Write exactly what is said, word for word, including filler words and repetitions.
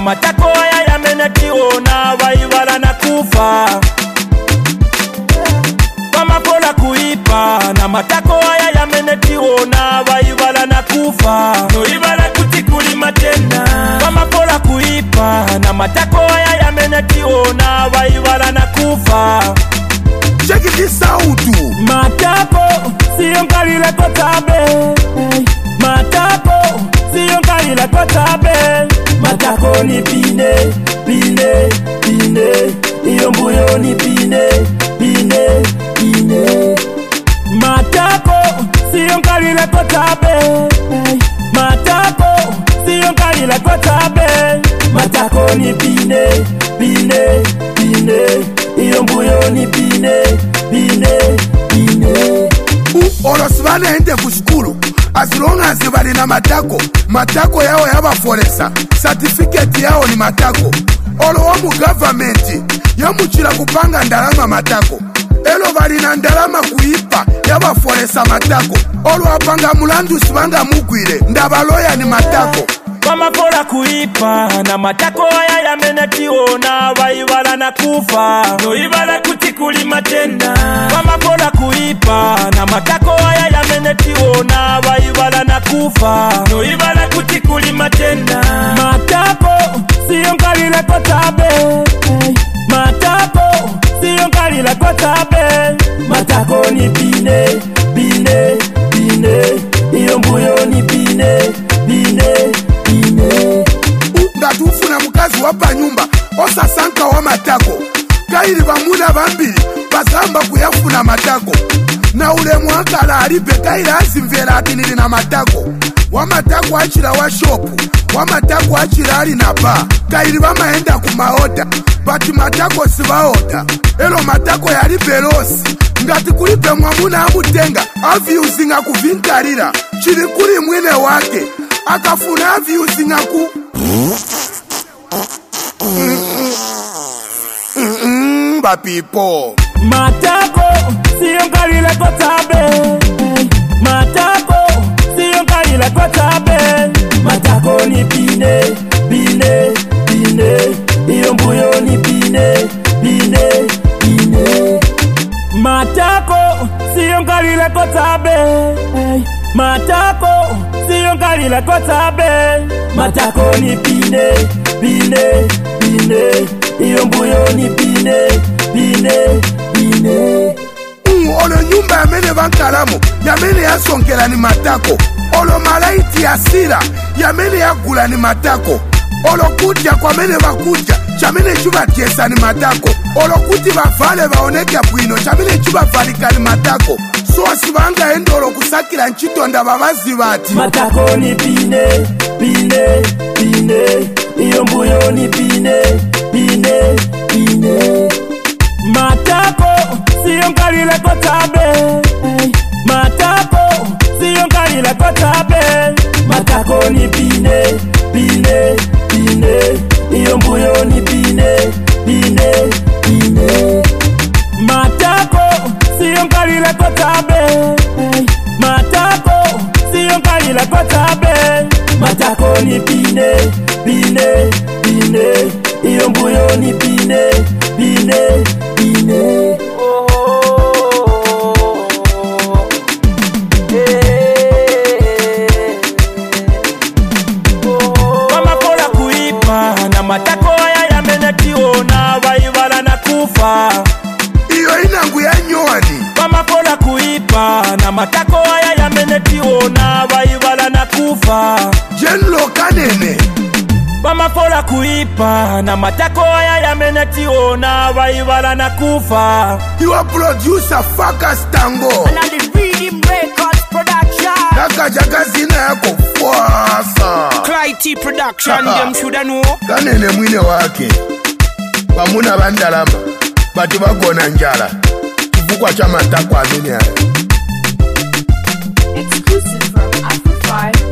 matako haya yamenetiona vaibala na kufa. Wamapola kuipa na matako haya yamenetiona vaibala na kufa. Noibala kutikuli matena. Wamapola kuipa na matako haya yamenetiona vaibala na kufa. Check this out. Matako siyo nkalila kotabe. Matako siyo nkalila kotabe. Matako ni pine, pine, pine. Iyo mbuyo ni pine, pine, pine. Matako siyo nkalila kotabe. Matako siyo nkalila kotabe. Matako ni pine, pine, pine. Iyo mbuyo ni pine, pine, pine. Olo sivane ende kushkulu. As long as bali na matako, matako yao yabaforesa. Certificate yao ni matako. Olo wamu government yamuchila kupanga ndalama matako. Elo bali na ndalama kuipa yabaforesa matako. Olo wapanga mulandu sivanga mugwile ndabaloya ni matako. Wamapola kuipa na matako haya yamenetiona vaibala na kufa. Noibala kutikuli matenda. Wamapola kuipa na matako haya yamenetiona vaibala na kufa. Noibala kutikuli matenda. Matako siyo nkalila kotabe. Matako siyo nkalila kotabe. Matako ni pine, pine, pine. Iyo mbuyo ni pine, pine, pine. Ngatufuna mukazi wapa nyumba osasanka wa matako. Kairi bamuna bambili bazamba kuyafuna matako. Na ule mwakala alipe kairi azimvera atinili na matako. Wa matako achira wa shopu, wa matako achira ali na ba. Kairi bamaenda kumaoda, bati matako sibaoda. Elo matako yali belosi. Ngati kulipe mwamuna amutenga avyuzinga kuvinkarira. Chiri kuri mwine wake akafuna avyuzinga ku Mm-mm, ba people. Matako siyo nkalila kotabe. Matako siyo nkalila kotabe. Matako ni pine, pine, pine. Iyo mbuyo ni pine, pine, pine. Matako siyo nkalila kotabe. Matako siyo nkalila kotabe. Matako ni pine, pine, pine. Iyo mbuyo ni pine, pine, pine. Mm, olo nyumba ya mene bankalamo ya mene ya sonkela ni matako. Olo malaiti ya sila ya mene ya gula ni matako. Olo kutia kwa mene bakutia chamene chuba tiesa ni matako. Olo kuti bafale baoneke bwino chamene chuba valika ni matako. Sosi banga endolo kusakila nchitonda babazi bati. Matako ni pine, pine, pine. Iyo mbuyo ni pine, pine, pine. Matako siyo nkalila kotabe. Matako siyo nkalila kotabe. Matako ni pine, pine, pine. Iyo mbuyo ni pine, pine, pine. Matako siyo nkalila kotabe. Matako siyo nkalila kotabe. Matako ni pine, pine, pine. Iyo mbuyo ni pine, pine, pine. Oh, hey. Oh, wamapola kuipa na matako haya yamenetiona vaibala na kufa. Iyo inangu ya nyoni. Wamapola kuipa na matako haya yamenetiona vaibala na kufa. Jenlo kanene. Wamapola kuipa na matako haya yamenetiona vaibala na kufa. You are producer Faka Stango. And on the Rhythm Records production. Naka jagazina yako fwasa. Clyde production, them shoulda know. Kanene mwine wake bamuna bandalama batu bagona njala kivukwa cha matako amene. Exclusive from Afro five.